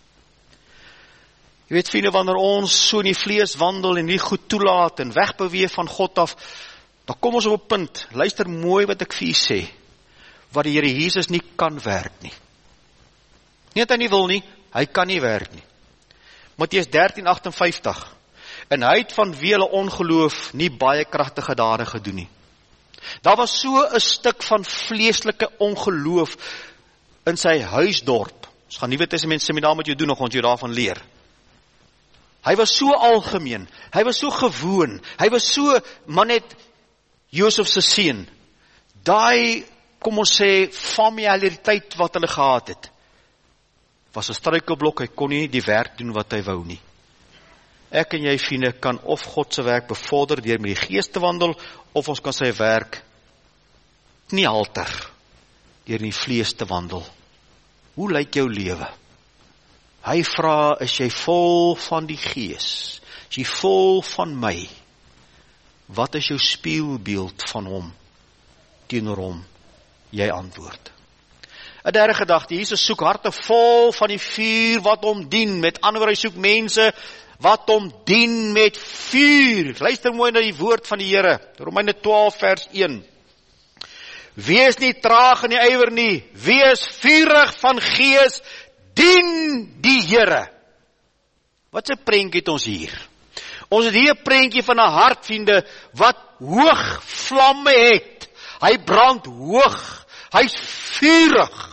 Jy weet vriende, wanneer ons so in die vlees wandel en nie goed toelaat en wegbeweeg van God af, dan kom ons op 'n punt, luister mooi wat ek vir u sê, wat die Here Jesus nie kan werk nie. Nie dat hy nie wil nie, hy kan nie werk nie. Matteus dertien agt en vyftig, en hy het vanweë hulle ongeloof nie baie kragtige dade gedoen nie. Daar was so 'n stuk van vleeslike ongeloof in sy huisdorp. Ons gaan Nuwe Testament seminar met jou doen, nog ons jou daarvan leer. Hy was so algemeen, hy was so gewoon, hy was so, maar net Josef se seun. Daai, kom ons sê, familiariteit wat hulle gehad het, was 'n struikelblok, hy kon nie die werk doen wat hy wou nie. Ek en jy, vriende, kan of God se werk bevorder deur met die Gees te wandel, of ons kan sy werk nie halter deur in die vlees te wandel. Hoe lyk jou lewe? Hy vra, is jy vol van die Gees? Is jy vol van my? Wat is jou spieelbeeld van hom? Teenoor hom, jy antwoord. 'n Derde gedagte, Jesus soek harte vol van die vuur wat hom dien. Met ander woorde, hy soek mense wat hom dien met vuur. Luister mooi na die woord van die Here. Romeine twaalf vers een. Wees nie traag in die ywer nie, wees vurig van gees, dien die Here. Wat 'n prentjie het ons hier? Ons het hier 'n prentjie van 'n hart, vriende, wat hoog vlamme het. Hy brand hoog, hy's vurig.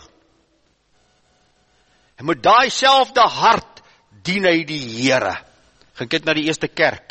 En met daai selfde hart dien hy die Here. Gaan kyk na die eerste kerk.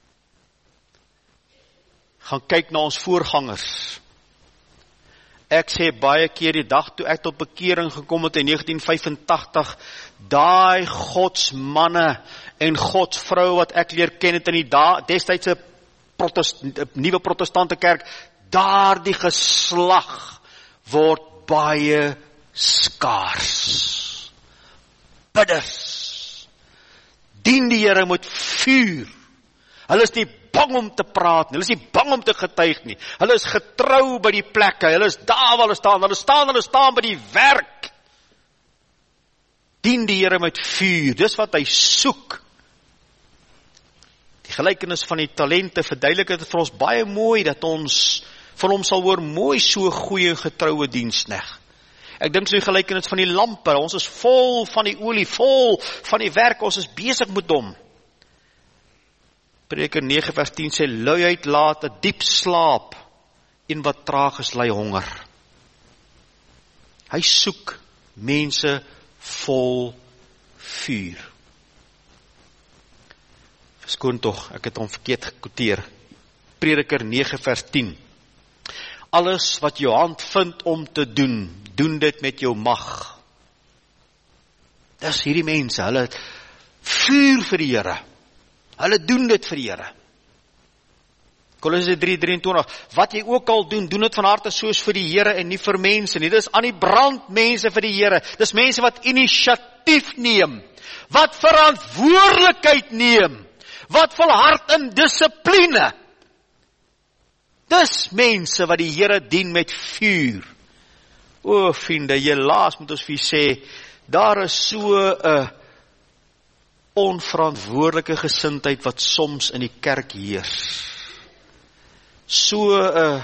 Gaan kyk na ons voorgangers. Ek sê baie keer die dag toe ek tot bekering gekom het in negentien vyfentagtig, daai godsmanne en godsvrou wat ek leer ken het in die da, destydse protest, nuwe protestante kerk, daardie geslag word baie skaars. Bidders. Dien die Here met vuur. Hulle is nie bang om te praat nie, hulle is nie bang om te getuig nie. Hulle is getrou by die plekke, hulle is daar waar hulle staan, hulle staan, hulle staan by die werk. Dien die Here met vuur, dis wat hy soek. Die gelykenis van die talente verduidelik dit vir ons baie mooi, dat ons van hom sal hoor, mooi so goeie en getroue diensknegt. Ek dink so die gelykenis van die lampe, ons is vol van die olie, vol van die werk, ons is besig met hom. Prediker nege vers tien sê, luiheid laat 'n diep slaap, en wat traag is ly honger. Hy soek mense vol vuur. Verskoon tog, ek het hom verkeerd gekwoteer. Prediker nege vers tien. Alles wat jou hand vind om te doen, doen dit met jou mag. Dis hierdie mense, hulle het vuur vir die Here. Hulle doen dit vir die Here. Kolossense drie vyf drie, wat jy ook al doen, doen dit van harte soos vir die Here en nie vir mense nie. Dis aan die brand mense vir die Here. Dis mense wat inisiatief neem, wat verantwoordelikheid neem, wat volhard in dissipline. Dis mense wat die Here dien met vuur. O, vriende, helaas moet ons vir sê, daar is so 'n onverantwoordelike gesindheid wat soms in die kerk heers. So 'n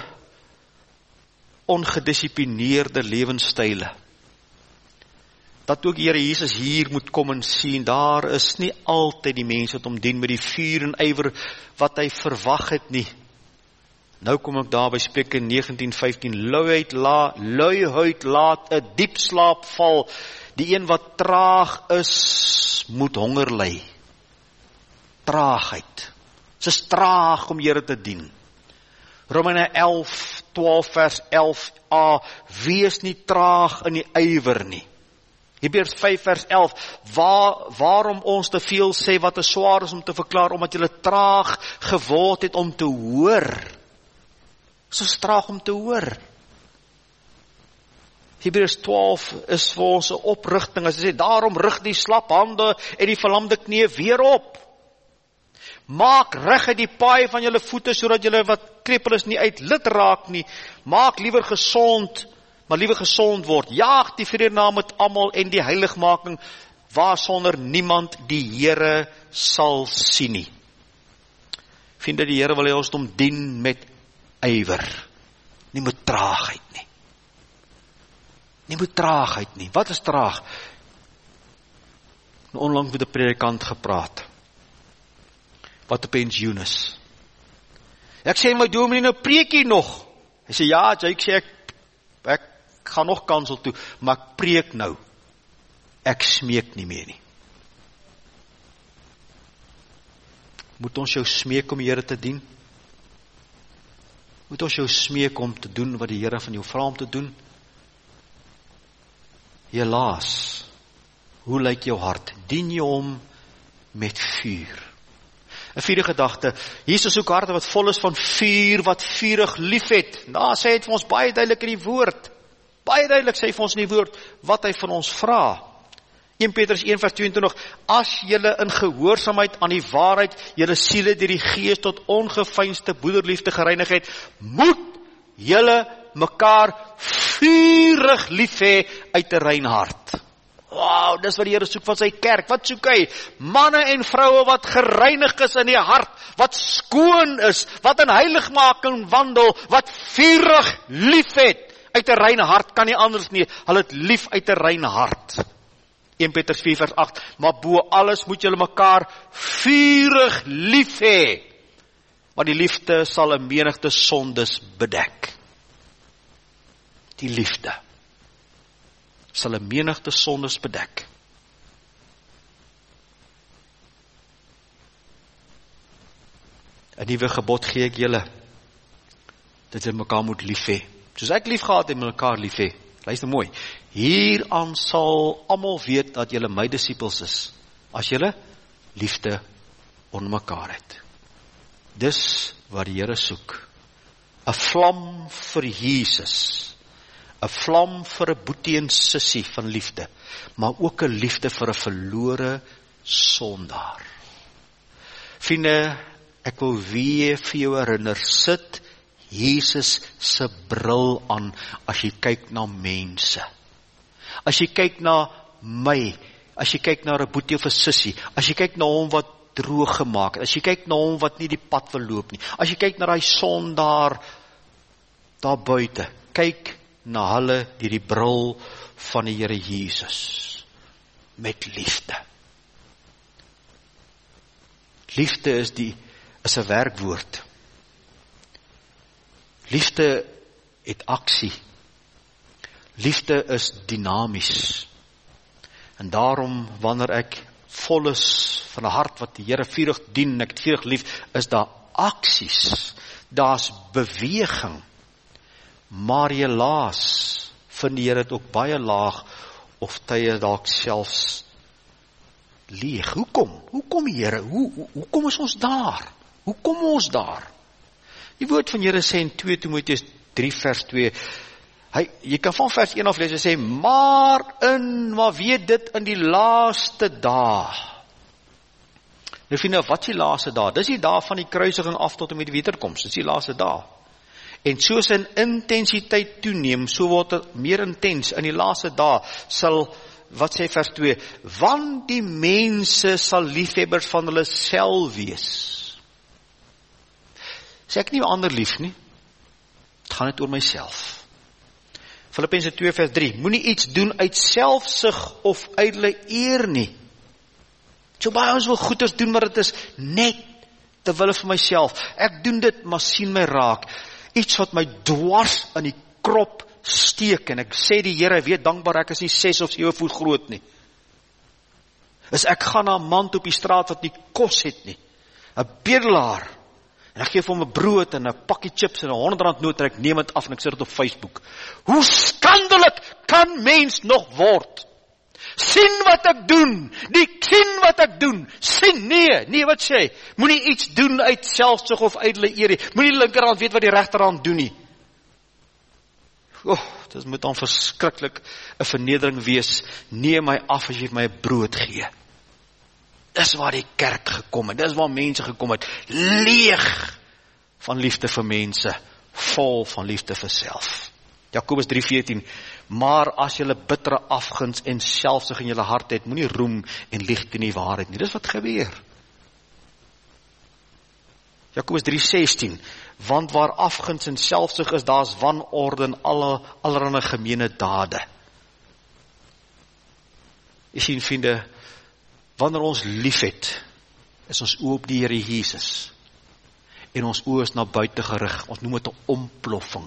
ongedissiplineerde lewenstyle. Dat ook die Here Jesus hier moet kom en sien, daar is nie altyd die mense wat hom dien met die vuur en ywer wat hy verwag het nie. Nou kom ek daar by Spreuke negentien vyftien, luiheid la, luiheid laat 'n diep slaap val, die een wat traag is, moet honger ly. Traagheid. Dit is traag om Here te dien. Romeine elf twaalf vers elf a, wees nie traag in die ywer nie. Hebreërs vyf vers elf, waar, waarom ons te veel sê wat te swaar is om te verklaar, omdat julle traag geword het om te hoor. So traag om te hoor. Hebreërs twaalf is vir ons 'n oprigting, as hy sê, daarom rig die slap hande en die verlamde knie weer op. Maak reg uit die paai van julle voete, sodat julle wat krepeel is nie uit lid raak nie. Maak liewer gesond, maar liewer gesond word. Jaag die vrede na met almal en die heiligmaking. waarsonder niemand die Here sal sien nie. Vind dat die Here wil hê ons hom dien met ywer, nie met traagheid nie. Nie met traagheid nie. Wat is traag? Onlangs met 'n predikant gepraat. Wat 'n pensioen is. Ek sê my dominee, nou preek jy nog. Hy sê ja, Jake sê ek ek gaan nog kansel toe, maar ek preek nou. Ek smeek nie meer nie. Moet ons jou smeek om die Here te dien? Moet ons jou smeek om te doen wat die Here van jou vra om te doen? Helaas, hoe lyk jou hart? Dien jy hom met vuur? 'n vierde gedagte, Jesus soek harte wat vol is van vuur, wat vurig lief het. Nou sê hy het vir ons baie duidelik in die woord. Baie duidelik sê hy vir ons in die woord, wat hy van ons vra. Eerste Petrus een vers tweeëntwintig, as julle in gehoorsaamheid aan die waarheid, julle siele deur die Gees tot ongeveinsde broederliefde gereinig het, moet julle mekaar vurig lief hê uit 'n rein hart. Wauw, dis wat die Here soek van sy kerk. Wat soek hy? Manne en vroue wat gereinig is in die hart, wat skoon is, wat in heiligmaking wandel, wat vurig lief het uit 'n rein hart, kan nie anders nie. Hulle het lief uit 'n rein hart. Eerste Petrus vier vers agt, maar bo alles moet julle mekaar vurig lief hê, want die liefde sal 'n menigte sondes bedek. Die liefde sal 'n menigte sondes bedek. Een nuwe gebod gee ek julle, dat julle mekaar moet lief hê. Soos ek lief gehad en mekaar lief hê. Luister mooi. Hieraan sal almal weet dat julle my disippels is, as julle liefde onder mekaar het. Dis wat die Here soek. 'n Vlam vir Jesus. 'n Vlam vir 'n boetie en sussie van liefde, maar ook 'n liefde vir 'n verlore sondaar. Vriende, ek wil weer vir jou herinner, sit Jesus se bril aan as jy kyk na mense. As jy kyk na my, as jy kyk na 'n boetie of 'n sussie, as jy kyk na hom wat droog gemaak het, as jy kyk na hom wat nie die pad wil loop nie, as jy kyk na daai sondaar daar buite, kyk na hulle deur die bril van die Here Jesus, met liefde. Liefde is die is 'n werkwoord. Liefde het aksie. Liefde is dinamies. En daarom, wanneer ek vol is van 'n hart wat die Here vurig dien, en ek het vurig lief, is daar aksies. Daar's beweging. Maar helaas vind die Here dit ook baie laag, of tye dalk selfs leeg. Hoekom? Hoekom, Here? Hoe, hoe, hoe kom is ons daar? Hoe kom ons daar? Die woord van Here sê in twee Timoteus drie vers twee, hy, jy kan van vers een af lees, hy sê, maar in, maar weet dit in die laaste dae. Nou vriende, wat is die laaste dae? Dis die dae van die kruisiging af tot en met die wederkoms, dis die laaste dae. En soos in intensiteit toeneem, so word het meer intens, in die laaste dae sal, wat sê vers twee, want die mense sal liefhebbers van hulle self wees. Sê ek nie ander lief nie, het gaan net oor myself. Filippense twee vers drie, moenie iets doen uit selfsug of ydelle eer nie. So baie ons wil goeders doen, maar dit is net te wille van myself. Ek doen dit, maar sien my raak. Iets wat my dwars in die krop steek, en ek sê die Here, weet dankbaar, ek is nie ses of sewe voet groot nie. Is ek gaan na 'n man op die straat wat nie kos het nie, 'n bedelaar, en ek geef hom 'n brood en 'n pakkie chips en 'n honderd rand noot, en ek neem dit af en ek sit dit op Facebook. Hoe skandelik kan mens nog word? Sien wat ek doen, die sien wat ek doen, sien, nee, nee, wat sê, moenie iets doen uit selfsug of ydelle eer nie, moenie linkerhand weet wat die regterhand doen nie. Oh, dit moet dan verskriklik 'n vernedering wees, neem my af as jy my brood gee. Dis waar die kerk gekom het, dis waar mense gekom het, leeg van liefde vir mense, vol van liefde vir self. Jakobus drie veertien, maar as julle bittere afguns en selfsug in julle hart het, moenie roem en lieg teen die waarheid nie. Dis wat gebeur. Jakobus drie sestien, want waar afguns en selfsug is, daar is wanorde en alle allerhande gemeene dade. Jy sien, vriende, wanneer ons lief het, is ons oë op die Here Jesus. En ons oë is na buite gerig. Ons noem dit 'n ontploffing.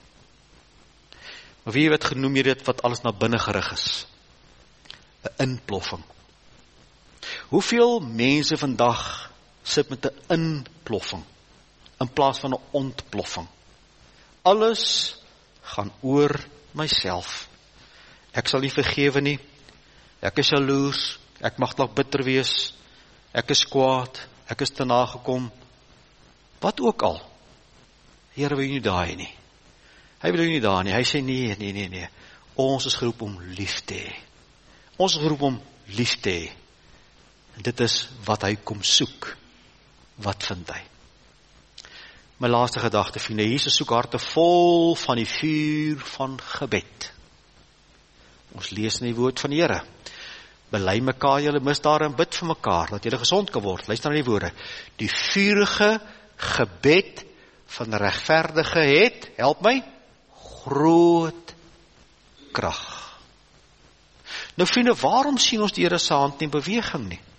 Maar wie wat genoem jy dit wat alles na binne gerig is? 'n Inploffing. Hoeveel mense vandag sit met 'n inploffing in plaas van 'n ontploffing? Alles gaan oor myself. Ek sal nie vergewe nie. Ek is jaloers. Ek mag dalk bitter wees. Ek is kwaad. Ek is te nagekom. Wat ook al. Here wil jy nie daai nie. Hy wil jy nie daai nie. Hy sê nee, nee, nee, nee. Ons is geroep om lief te hê. Ons is geroep om lief te hê. En dit is wat hy kom soek. Wat vind hy? My laaste gedagte, vriende, Jesus soek harte vol van die vuur van gebed. Ons lees in die woord van die Here. Bely mekaar julle misdade en bid vir mekaar, dat julle gesond kan word. Luister na die woorde. Die vurige gebed van die regverdige het, help my, groot krag. Nou vriende, waarom sien ons die Here se hand nie in beweging nie?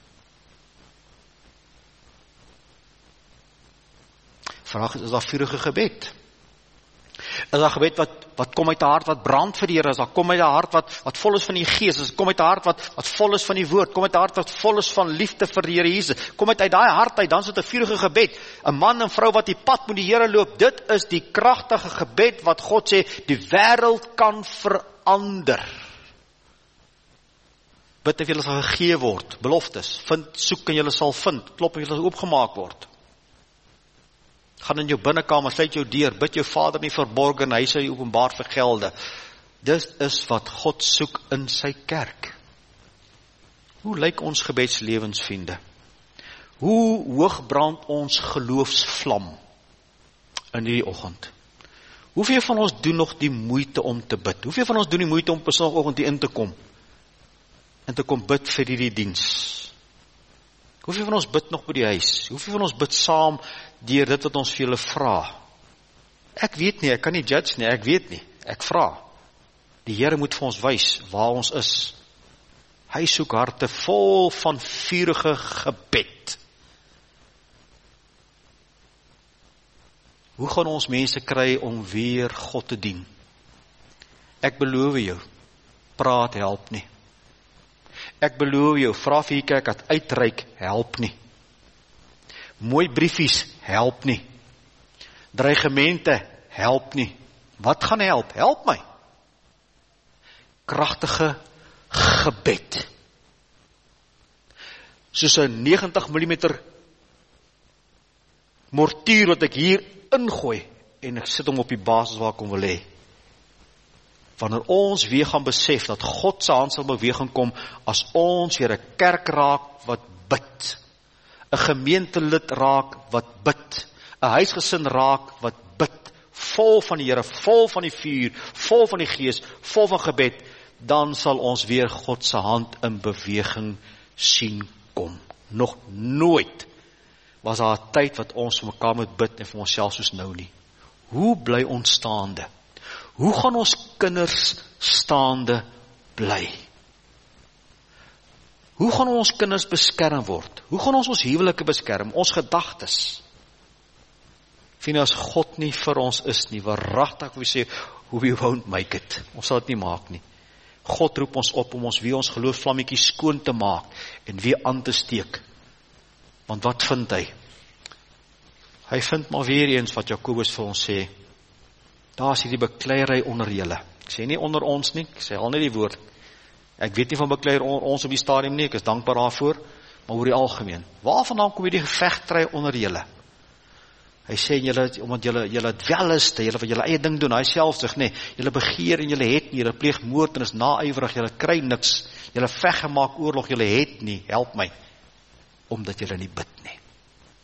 Vraag is, is daar vurige gebed? Is daar gebed wat, wat kom uit 'n hart wat brand vir die Here, is daar kom uit 'n hart wat, wat vol is van die Gees, is kom uit 'n hart wat, wat vol is van die woord, kom uit 'n hart wat vol is van liefde vir die Here Jesus, kom uit uit daai hart uit, dan is dit 'n vurige gebed, 'n man en vrou wat die pad met die Here loop, dit is die kragtige gebed wat God sê, die wêreld kan verander. Bid of julle sal gegee word, beloftes, vind, soek en julle sal vind, klop en julle sal oopgemaak word. Gaan in jou binnekamer, sluit jou deur, bid jou Vader nie verborge en hy sal jou openbaar vergelde. Dis is wat God soek in sy kerk. Hoe lyk ons gebedslewens, vriende? Hoe hoog brand ons geloofsvlam in hierdie oggend? Hoeveel van ons doen nog die moeite om te bid? Hoeveel van ons doen die moeite om op 'n Sondagoggend hier in te kom? En te kom bid vir hierdie diens? Hoeveel van ons bid nog by die huis? Hoeveel van ons bid saam deur dit wat ons vir julle vra? Ek weet nie, ek kan nie judge nie, ek weet nie, ek vra. Die Here moet vir ons wys waar ons is. Hy soek harte vol van vurige gebed. Hoe gaan ons mense kry om weer God te dien? Ek beloof jou, praat help nie. Ek beloof jou, vra vir die kerk dat uitreik help nie. Mooi briefies help nie. Dreigemente help nie. Wat gaan help? Help my. Kragtige gebed. Soos 'n negentig millimeter mortier wat ek hier ingooi en ek sit hom op die basis waar ek hom wil hê. Wanneer ons weer gaan besef dat God se hand sal beweging kom as ons weer 'n kerk raak wat bid, 'n gemeentelid raak wat bid, 'n huisgesin raak wat bid, vol van die Here, vol van die vuur, vol van die Gees, vol van gebed, dan sal ons weer God se hand in beweging sien kom. Nog nooit was daar 'n tyd wat ons vir mekaar moet bid en vir onsself soos nou nie. Hoe bly ons staande? Hoe gaan ons kinders staande bly? Hoe gaan ons kinders beskerm word? Hoe gaan ons ons huwelike beskerm? Ons gedagtes. Vriende, as God nie vir ons is nie, waaragtig wil sê, we won't make it. Ons sal dit nie maak nie. God roep ons op om ons weer ons geloofsvlammetjie skoon te maak en weer aan te steek. Want wat vind hy? Hy vind maar weer eens wat Jakobus vir ons sê. Daar is hierdie bekleierery onder julle. Ek sê nie onder ons nie, ek sê al net die woord. Ek weet nie van bekleier onder ons op die stadium nie, ek is dankbaar daarvoor, maar oor die algemeen. Waarvandaan kom hierdie gevegtry onder julle? Hy sê julle, omdat julle julle dwelliste, julle wat julle eie ding doen, hy selfsug, nee, julle begeer en julle het nie, julle pleeg moord en is naaiwerig, julle kry niks, julle veg en maak oorlog, julle het nie, help my, omdat julle nie bid nie.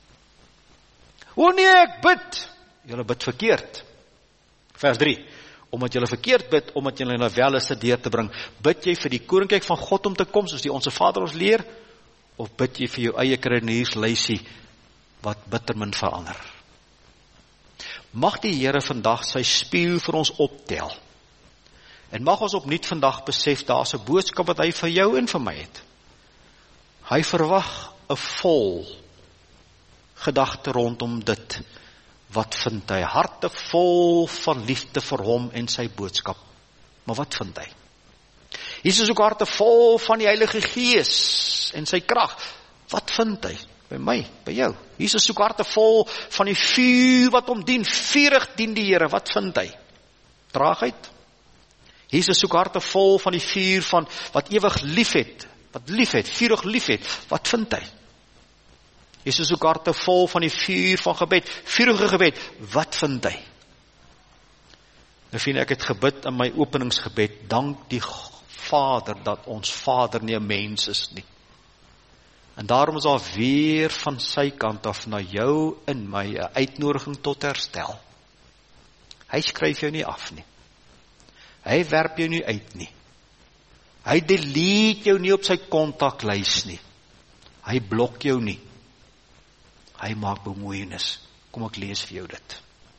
O nee, ek bid, julle bid verkeerd. Vers drie, omdat jy verkeerd bid, omdat jy nou wel is deur te bring, bid jy vir die koninkryk van God om te kom, soos die Onse Vader ons leer, of bid jy vir jou eie kruinierslysie, wat bitter min verander? Mag die Here vandag sy spieël vir ons optel, en mag ons opnuut vandag besef, daar is 'n boodskap wat hy vir jou en vir my het. Hy verwag 'n vol gedagte rondom dit. Wat vind hy? Harte vol van liefde vir hom en sy boodskap. Maar wat vind hy? Jesus ook harte vol van die Heilige Gees en sy krag. Wat vind hy? By my, by jou. Jesus soek harte vol van die vuur wat hom dien. Vurig dien die Here. Wat vind hy? Traagheid. Jesus soek harte vol van die vuur van wat ewig lief het. Wat lief het, vurig lief het. Wat vind hy? Jesus soek harte vol van die vuur van gebed. Vurige gebed. Wat vind hy? Nou vind ek het gebid in my openingsgebed. Dank die Vader dat ons Vader nie 'n mens is nie. En daarom is daar weer van sy kant af na jou en my 'n uitnodiging tot herstel. Hy skryf jou nie af nie. Hy werp jou nie uit nie. Hy delete jou nie op sy kontaklys nie. Hy blok jou nie. Hy maak bemoeienis. Kom ek lees vir jou dit.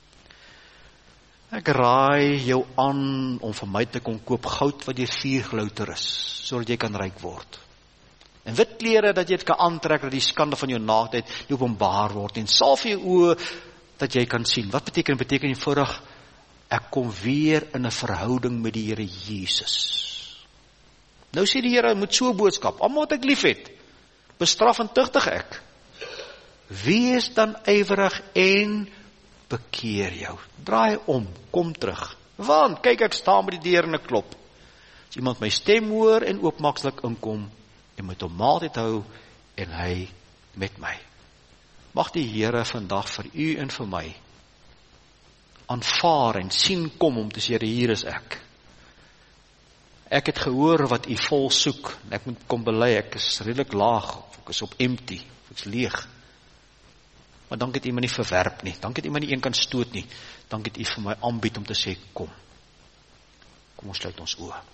Ek raai jou aan om vir my te kom koop goud wat deur vuur gelouter is, sodat jy kan ryk word. En wit klere dat jy dit kan aantrek, dat die skande van jou naaktheid nie openbaar word, en salf vir jou oë dat jy kan sien. Wat beteken? Beteken eenvoudig, ek kom weer in 'n verhouding met die Here Jesus. Nou sê die Here, moet so 'n boodskap, almal wat ek lief het, bestraf en tugtig ek. Wees dan ywerig en bekeer jou. Draai om, kom terug. Want, kyk, ek staan by die deur en ek klop. As iemand my stem hoor en oopmaak, sal ek inkom en met hom maaltyd hou en hy met my. Mag die Here vandag vir u en vir my aanvaar en sien kom om te sê, Here, hier is ek. Ek het gehoor wat u vol soek, en ek moet kom bely, ek is redelik laag, ek is op empty, ek is leeg. Maar dank het u my nie verwerp nie, dank het u my nie een kan stoot nie, dank het u vir my aanbied om te sê, kom. Kom ons sluit ons oë.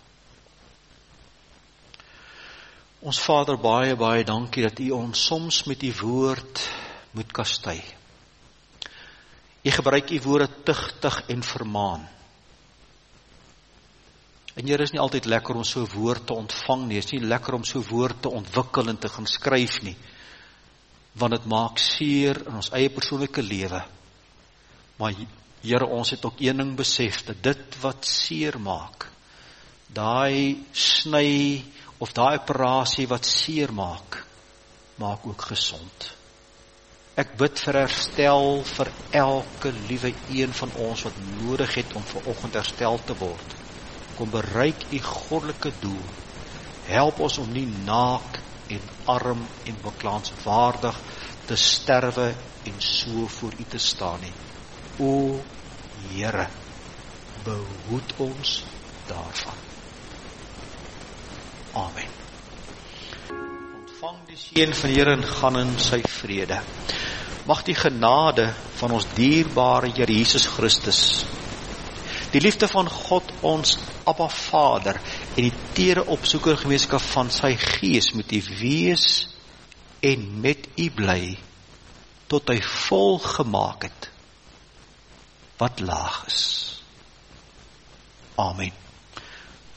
Ons Vader, baie, baie dankie dat u ons soms met u woord moet kastei. U gebruik u woorde tugtig en vermaan. En Here, is nie altyd lekker om so 'n woord te ontvang nie, is nie lekker om so 'n woord te ontwikkel en te gaan skryf nie, want dit maak seer in ons eie persoonlike lewe. Maar Here, ons het ook een ding besef, dat dit wat seer maak, daai sny, of daai operasie wat seer maak, maak ook gesond. Ek bid vir herstel vir elke liewe een van ons wat nodig het om vanoggend herstel te word. Kom bereik u goddelike doel. Help ons om nie naak en arm en beklaanswaardig te sterwe en so voor u te staan nie. O Here, behoed ons daarvan. Amen. Ontvang die seën van die Here en gaan in sy vrede. Mag die genade van ons dierbare Here Jesus Christus, die liefde van God ons Abba Vader en die tere opsoeker gemeenskap van sy Gees met u wees en met u bly tot hy vol gemaak het wat laag is. Amen.